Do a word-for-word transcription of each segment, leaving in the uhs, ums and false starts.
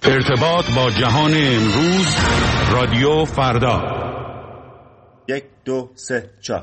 ارتباط با جهان امروز، رادیو فردا. یک دو سه چهار.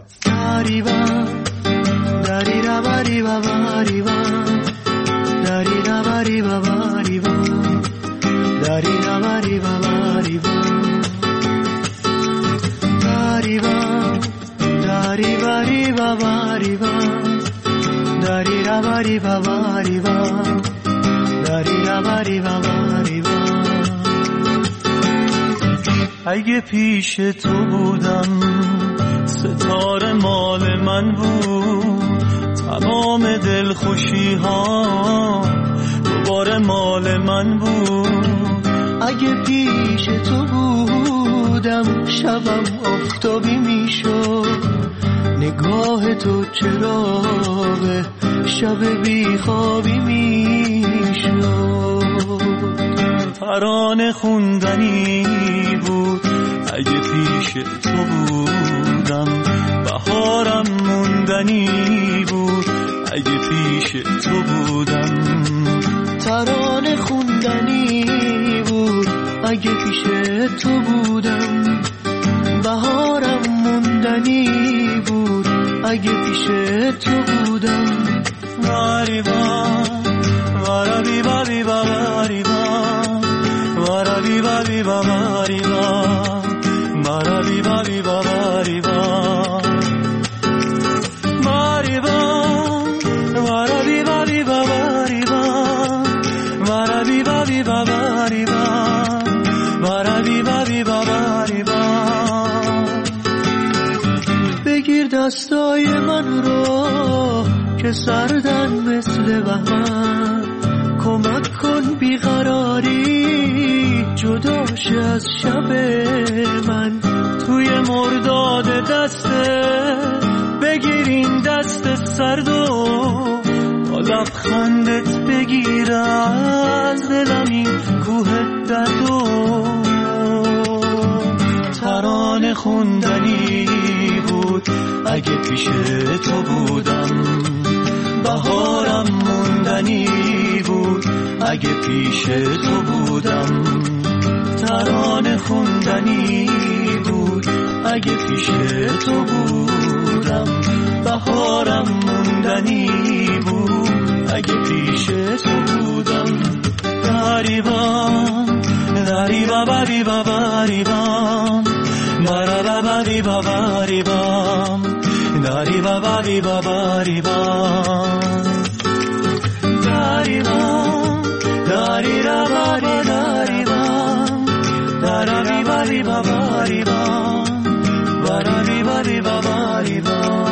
اگه پیش تو بودم ستاره مال من بود، تمام دلخوشی ها دوباره مال من بود. اگه پیش تو بودم شبم آفتابی میشد، نگاه تو چراغ شب بیخوابی میشد. ترانه خوندنی بود اگه پیش تو بودم، بهارم موندنی بود اگه پیش تو بودم. ترانه خوندنی بود اگه پیش تو بودم، بهارم موندنی بود اگه پیش تو بودم. واریبا وارابی بابی باریبا وارابی بابی باریبا وارابی بابی باریبا باریبا وارابی بابی باریبا وارابی بابی باریبا وارابی بابی باریبا. بگیر دستای من رو که سردن مثل بهار، کمک کن بیقراری جداش از شب من. توی مرداد دسته بگیر این دست سرد و با لبخندت بگیر از دلم این کوه درد و ترانه خوندنی بود اگه پیش تو بودم، بهارم موندنی بود اگه پیش تو بودم. ترانه خوندنی بود اگه پیش تو بودم، بهارم موندنی بود اگه پیش تو بودم. داریبام داریبا بابی باباریبام بارا بابی باباریبام داریبا بابی باباریبام داریبام داری را باری داریبام دارابی بابی باباریبام بارابی بابی باباریبام.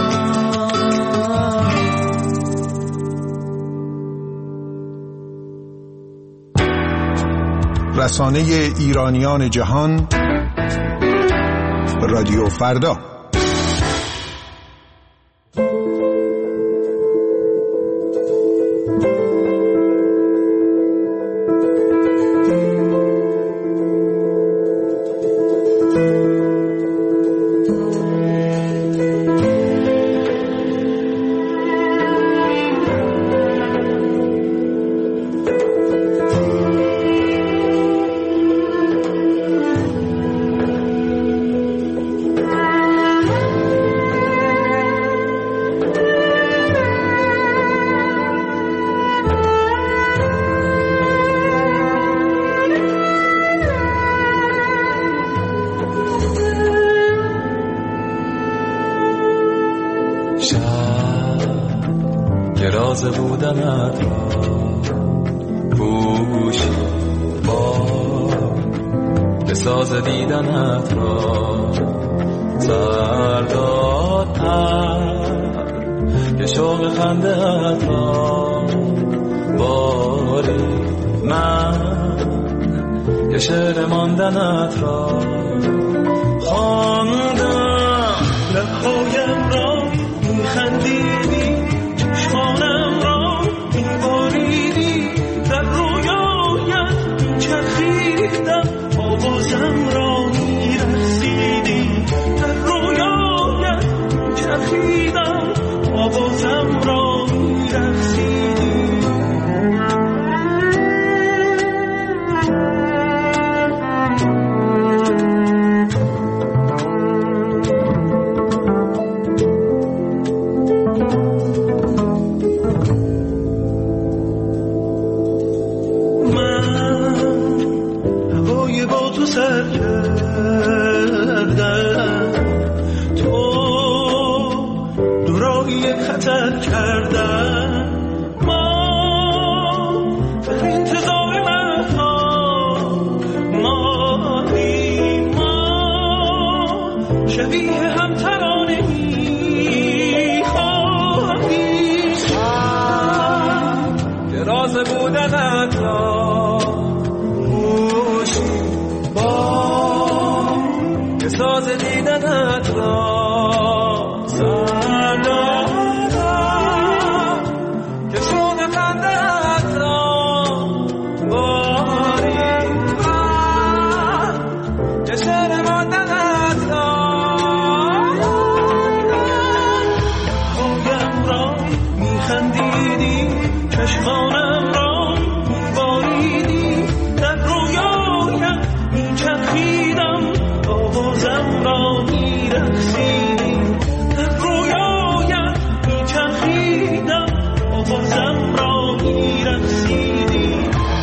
رسانه ایرانیان جهان، رادیو فردا. راز بودنت را پوشی با بساز دیدنت را سرداد پر که شوق خنده‌ات را باری من که شعر ماندنت را خواندم لبهایم را میخندیدی چشمانم را میباریدی در رویایت چرخیدم آوازم را میرسیدی در رویایت چرخیدم آوازم را میرسیدی را خوشی با که ساز دیدنت را سر دارم که شوق خنده‌ات را باری من که شعر ماندنت را خویم را میخندیدی چشمانم را میباریدی در رویایم میچرخیدم آوازم را میرقصیدی در رویایم میچرخیدم آوازم را میرقصیدی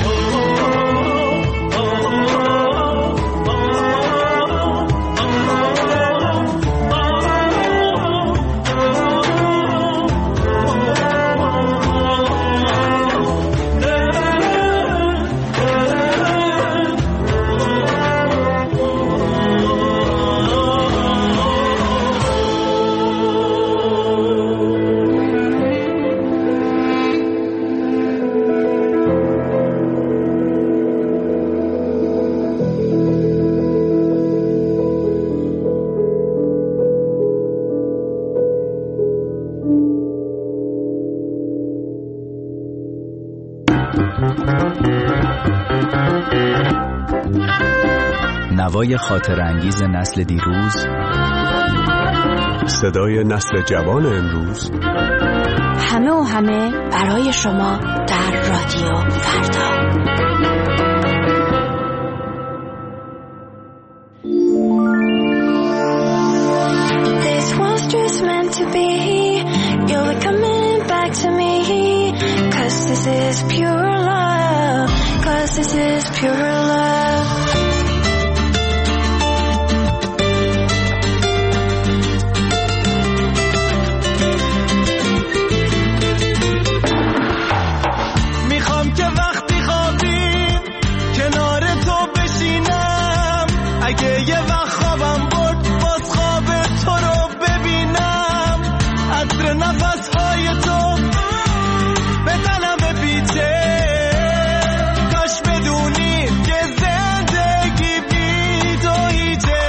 نوای خاطر انگیز نسل دیروز، صدای نسل جوان امروز، همه و همه برای شما در رادیو فردا. This was just meant to be. You're coming back to me. Cause this is pure love. Cause this is pure love. میخوام که وقتی خوابیم کنار تو بشینم، اگه یه وقت خوابم برد باز خواب تو رو ببینم، عطر نفسهای تو به تنم بپیچه، کاش بدونی که زندگی بی تو هیچه.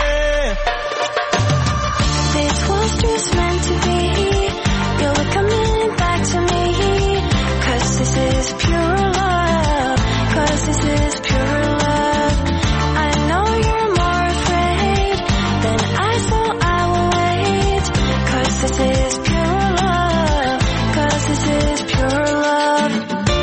This was just meant to be. You're coming back to me. Cause this is pure love. Cause this is pure love. I know you're more afraid than I, so I will wait. Cause this is pure love. Cause this is pure love.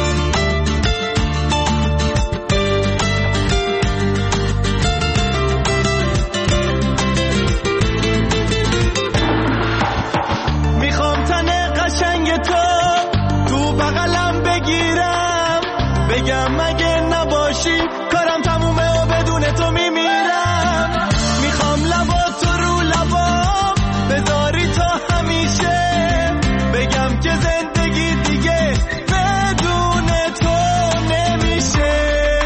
میخوام تن قشنگ تو تو بغلم بگیرم، بگم اگه نباشی کارم تمومه و بدون تو میمیرم. میخوام لبا تو رو لبام بذاری تا همیشه، بگم که زندگی دیگه بدون تو نمیشه.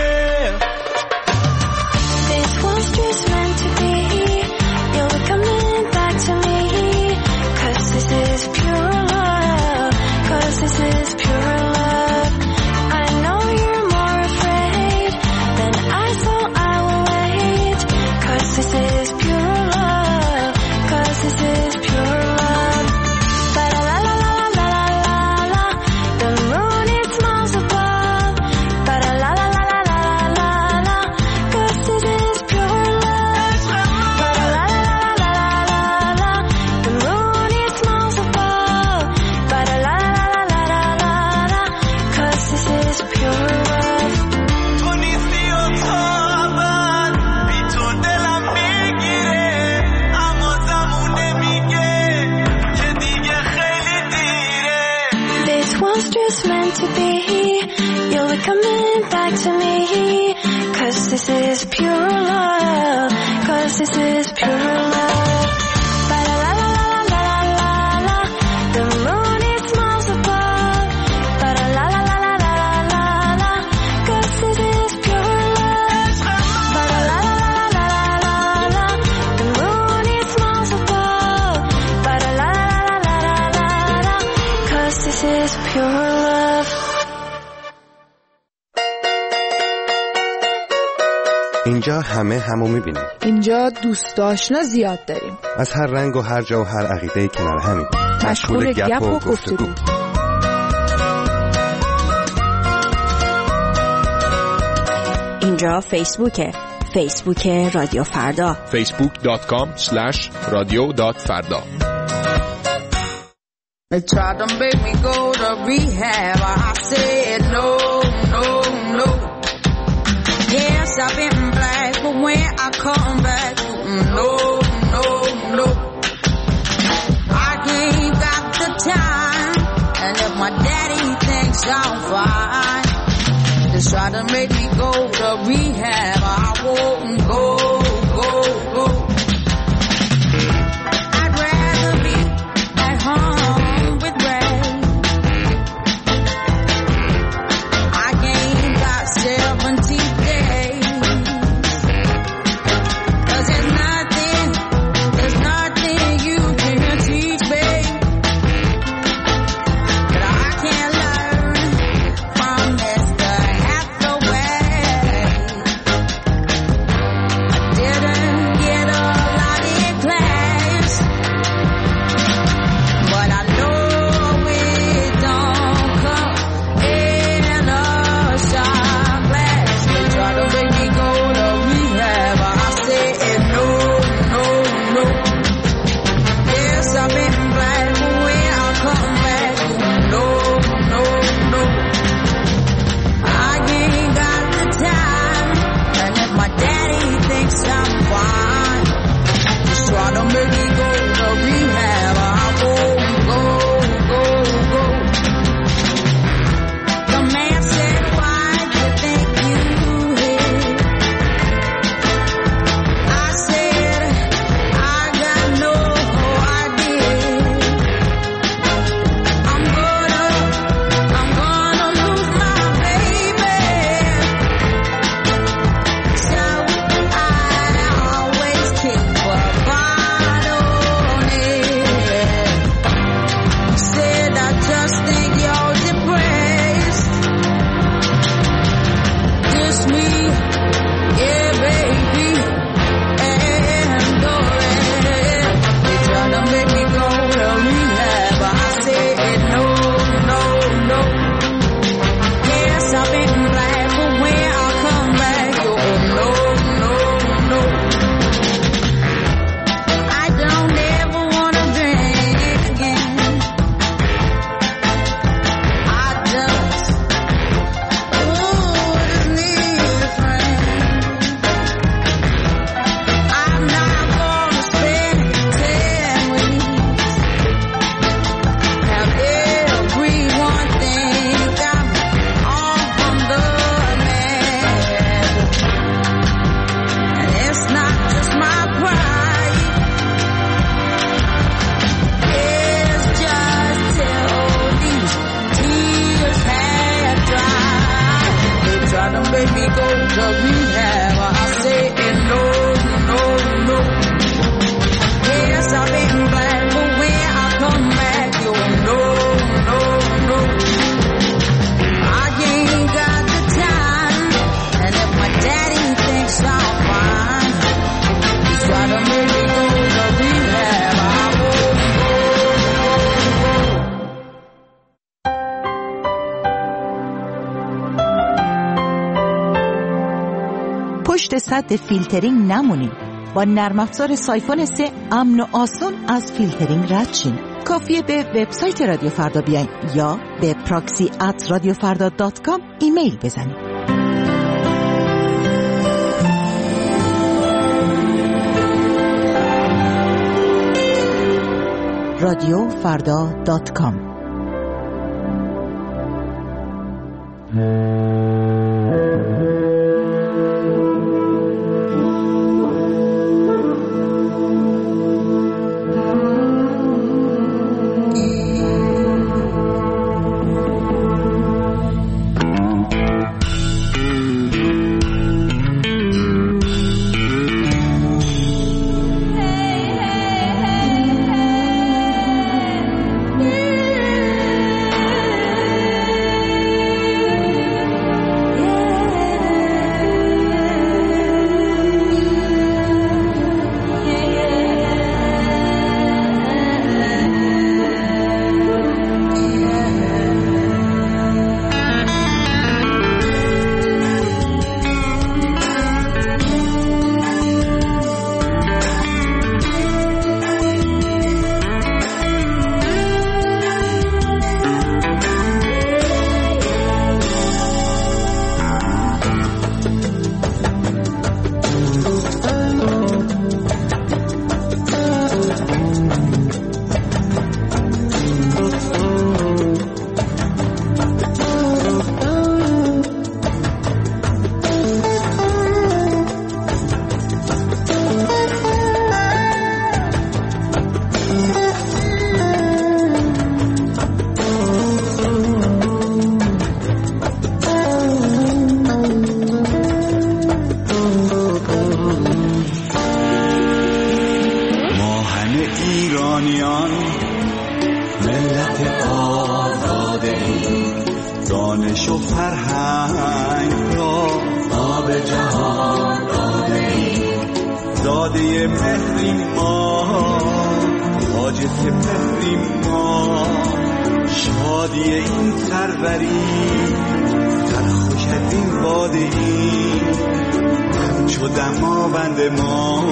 This was just meant to be. You're coming back to me. Cause this is pure love. Cause this is pure love. I know you're more afraid than I, so I will wait. Cause this is pure love. Cause this is pure love. Ba la la la la la la la. The moon it smiles above. Ba la la la la la la la. Cause this is pure love. Ba la la la la la la. The moon it smiles above. Ba la la la la la la. Cause this is pure love. تو نیستی و تابت بی تو دلم میگیره، اما زمونه میگه که دیگه خیلی دیره. This was just meant to be. You're coming back to me. Cause this is pure love. Cause this is pure love. Ba la la la la la la la. The moon it smiles above. Ba la la la la la la la. Cause this is pure love. Ba la la la la la la. The moon it smiles above. Ba la la la la la. Cause this is pure love. اینجا همه همو میبینیم. اینجا دوست آشنا زیاد داریم. از هر رنگ و هر جا و هر عقیده‌ای کنار همین. مشغول گپ و گفتگو. اینجا فیسبوکه. فیسبوک رادیو فردا. فیسبوک دات کام اسلش رادیو دات فردا. They tried to make me go to rehab. I said no, no, no. Yes, I've been black, but when I come back, no, no, no. I ain't got the time, and if my daddy thinks I'm fine, just try to make me go to rehab. I won't go, go, go. I'd rather be at home with Ray. I ain't got seventy days. 'Cause there's nothing, there's nothing you can teach me that I can't learn from Mister Hathaway. I didn't get a lot in class, but I know it don't come in a shot glass. They try to make me go to rehab. I said no, no, no. Yes, I've been black, but when I come back, no, no, no. I ain't got the time, and if my daddy thinks I'm fine, just try to make me go to rehab. I won't go, go, go. The man said, why do you think you hit? I said, I got no idea. I'm gonna, I'm gonna lose my baby. So I always keep a bottle on it. Said I just think you're depressed. Just me, yeah, baby, and the rest. They tryna make me go to rehab. I said no, no, no. Yes, I've been black, but when I come back, oh no, no, no. I don't ever wanna drink again. I just, ooh, just need a friend. I'm not gonna spend ten weeks. Have everyone think I'm on the man. And it's not just my pride. It's just till these tears had dried. They try to make me go to rehab. I said no, no, no. Yes, I've been black, but when I come back, you no, no, no. I ain't got the time, and if my daddy thinks I'm fine, he's trying to make me go to rehab. I won't go, پشت سد فیلترینگ نمونید. با نرم افزار سایفون سه امن و آسون از فیلترینگ رد شین. کافیه به وبسایت رادیو فردا بیاین یا به پراکسی ات رادیو فردا دات کام ایمیل بزنید. رادیو فردا دات کام. کل جهان داده ای زاده مهریم ما حاجت مهریم ما شادی این سروری سرخوش از این باده ای همچو دماوند ما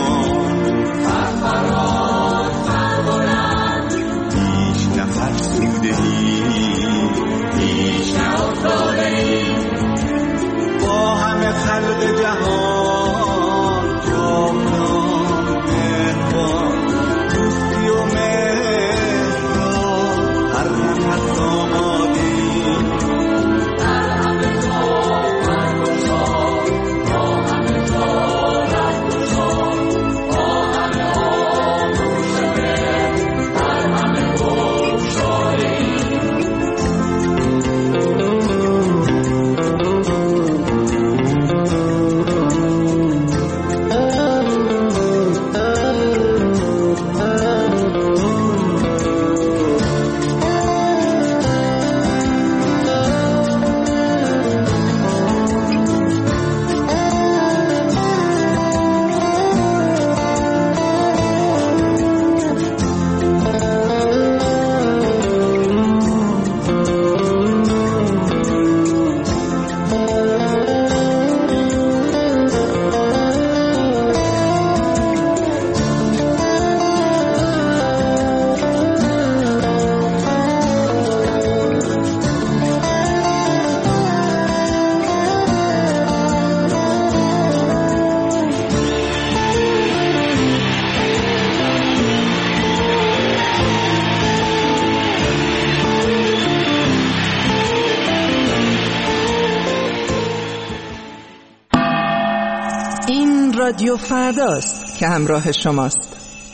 فرفران فربلند هیچ نفر سوده ای هیچ نافتاده ای با همه خلق جهان جاودان مهربان دوستی و مهر را هر نفس آمادی در همه جا برگشا با همه جا رنگشا با همه آغوش مهر در همه بگشایی رادیو فرداست که همراه شماست.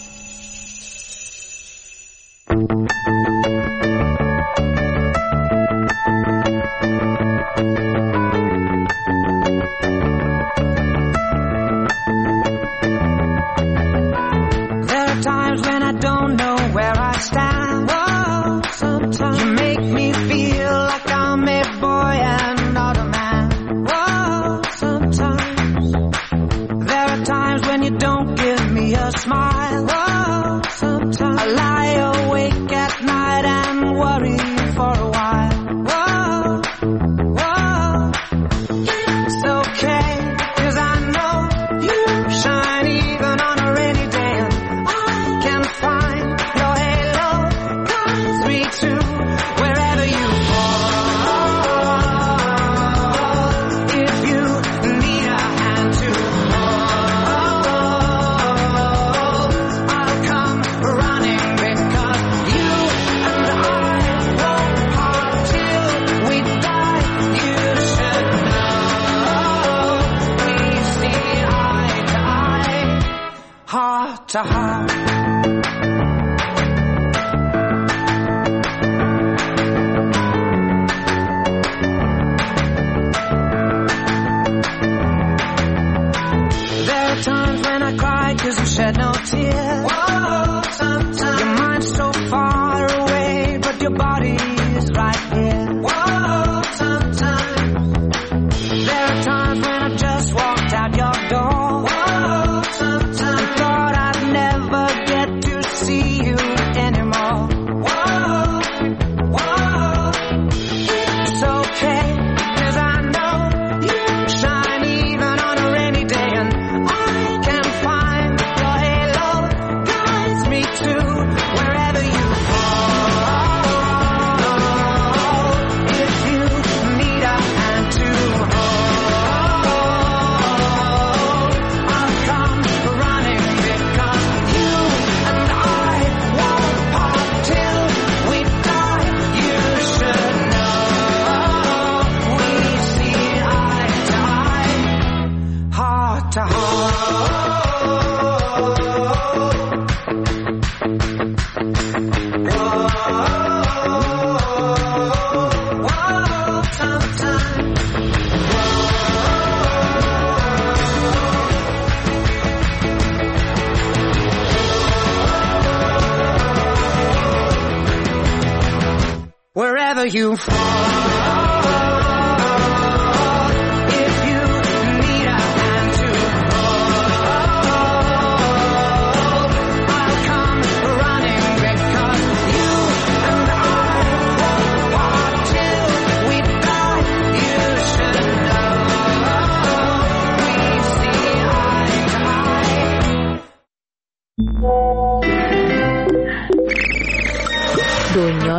Wherever you fall, if you need a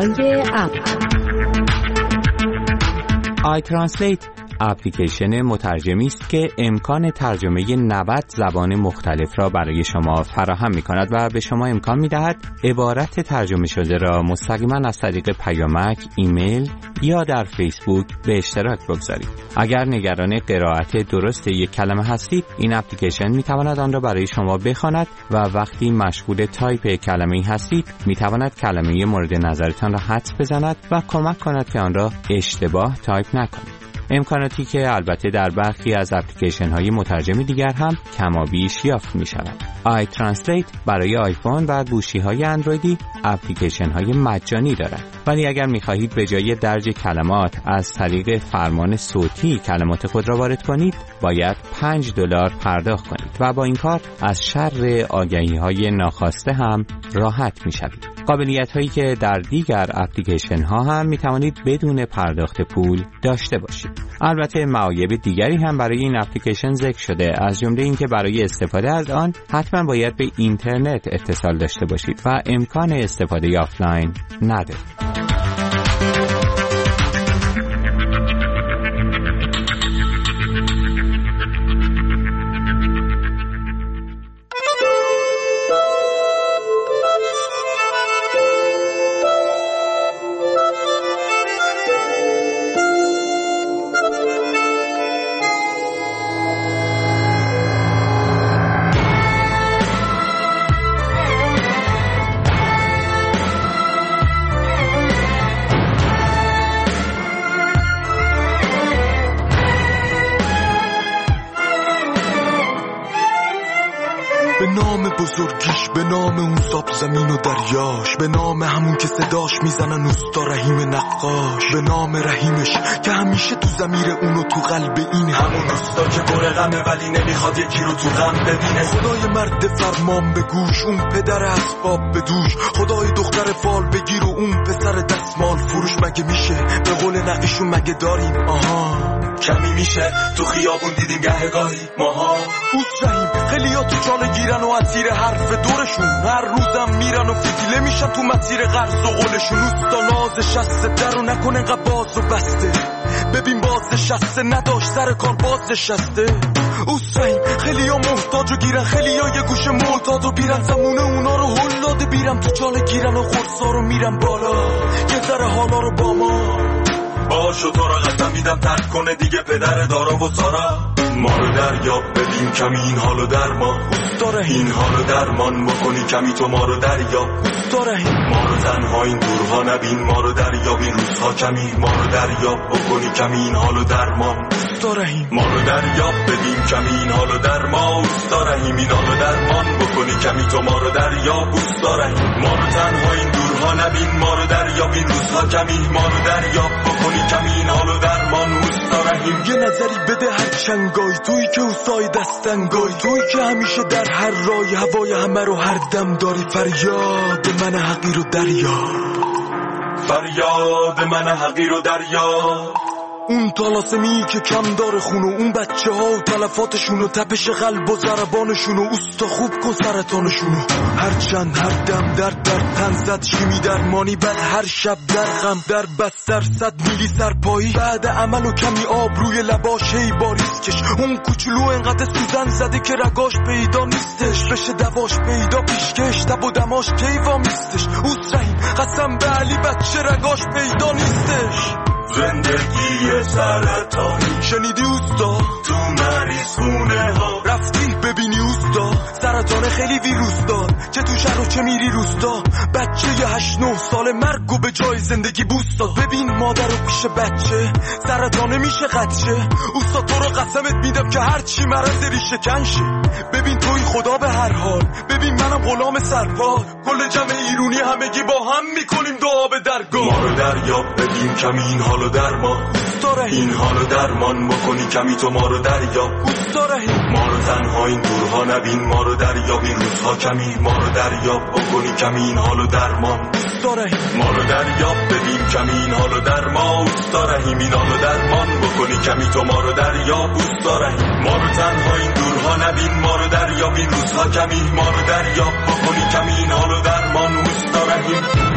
برای اپ. آی ترنسلیت اپلیکیشن مترجمی است که امکان ترجمه نود زبان مختلف را برای شما فراهم می‌کند و به شما امکان می‌دهد عبارت ترجمه شده را مستقیما از طریق پیامک، ایمیل یا در فیسبوک به اشتراک بگذارید. اگر نگران قرائت درست یک کلمه هستید، این اپلیکیشن می‌تواند آن را برای شما بخواند و وقتی مشغول تایپ کلمه‌ای هستید، می‌تواند کلمه مورد نظرتان را حدس بزند و کمک کند که آن را اشتباه تایپ نکنید. امکاناتی که البته در برخی از اپلیکیشن های مترجمی دیگر هم کمابیش یافت می شود. آی ترنسلیت برای آیفون و گوشی های اندرویدی اپلیکیشن های مجانی دارد، ولی اگر می خواهید به جای درج کلمات از طریق فرمان صوتی کلمات خود را وارد کنید، باید پنج دلار پرداخت کنید و با این کار از شر آگهی های ناخواسته هم راحت می شوید. قابلیت هایی که در دیگر اپلیکیشن ها هم می توانید بدون پرداخت پول داشته باشید. البته معایب دیگری هم برای این اپلیکیشن ذکر شده، از جمله اینکه برای استفاده از آن حتما باید به اینترنت اتصال داشته باشید و امکان استفاده آفلاین ندارید. به نام بزرگیش، به نام اون ساب زمین و دریاش، به نام همون که صداش میزنن اوستا رحیم نقاش، به نام رحیمش که همیشه تو ضمیر اونو تو قلب این همون اوستا که پر غمه ولی نمیخواد یکی رو تو غم ببینه. خدای مرد فرمان به گوش، اون پدر اسباب به دوش، خدای دختر فال بگیر و اون پسر دستمال فروش. مگه میشه به قول نقیشون مگه داریم آها کمی میشه تو خیابون دیدیم گهگاهی ماها اوست رحیم. خیلی ها تو چاله گیرن و اسیر حرف دورشون، هر روزم میرن و فتیله میشن تو مسیر قرض و قولشون. اوستا ناز شسته در و نکن انقدر باز و بسته، ببین باز شسته نداشت سر کار باز شسته. اوست رحیم خیلی ها محتاج و گیرن، خیلی ها یه گوشه معتاد و بیرن، زمونه اونا رو هلاده بیرم تو چاله گیرن و خورسا رو میرن بالا یه ذره حالا رو با ما باشو. تو را قسم میدم ترک کنه دیگه پدر دارا و سارا، ما رو دریاب ببین کمی این حالو درمان. اوستا این حالو درمان بکنی کمی تو ما رو دریاب. اوستا ما رو تنها این دورها نبین، ما رو دریاب این روزها کمی، ما رو دریاب بکنی کمی این حالو درمان. اوستا ما رو دریاب ببین کمی این حالو درمان. اوستا این حالو درمان بکنی کمی تو ما رو دریاب. اوستا ما رو تنها این دورها نبین، ما رو دریاب این روزها کمی، ما رو دریاب بکنی کمی این حالو درمان. اوستا یه نظری بده هر چنگای، تویی که اوستای دستنگای، تویی که همیشه در هر رای هوای همه رو هر دم داری. فریاد من حقیر و دریا، فریاد من حقیر و دریا. اون طلاسمی که کم داره خونو، اون بچه ها و تلفاتشون و تپش قلب و ضربانشون و اوستا خوب کن سرطانشونو. هر چند هر دم در در تن زد شیمی درمانی، بعد هر شب در غم در بستر صد میلی سرپایی، بعد عمل و کمی آب روی لباش هی باریز کش. اون کوچولو انقدر سوزن زده که رگاش پیدا نیستش، بشه دواش پیدا پیشکش تب و دماش کیوا میستش. اوست رحیم قسم به علی بچه رگاش پیدا نیستش. زندگی سرطانی شنیدی اوستا تو مریض خونه ها رفتی ببینی اوستا سرطان خیلی ویروس دار چه تو شهر و چه میری روستا. بچه یه هشت نه سال مرگ و به جای زندگی بوست داد. ببین مادر رو پیش بچه سرطانه میشه قدشه. اوستا تو رو قسمت میدم که هر چی مرض ریشه کنشه. ببین توی خدا به هر حال، ببین منم غلام سرپا، کل جمع ایرونی همگی با هم میکنیم دعا به درگاه. ما رو دریاب ببین کمی این حالو درمان. این حالو درمان بکنی کمی تو ما رو دریاب. ما رو تنها این دورها نبین، ما رو دریاب این روزها کمی، ما رو دریاب بکنی کمی این حالو درمان. ما رو دریاب ببین کمی این حالو درمان. اوستا رحیم این حالو درمان بکنی کمی تو ما رو دریاب. اوستا رحیم ما رو تنها این دورها نبین، ما رو دریاب این روزها کمی، ما رو دریاب بکنی کمی این حالو درمان. اوستا رحیم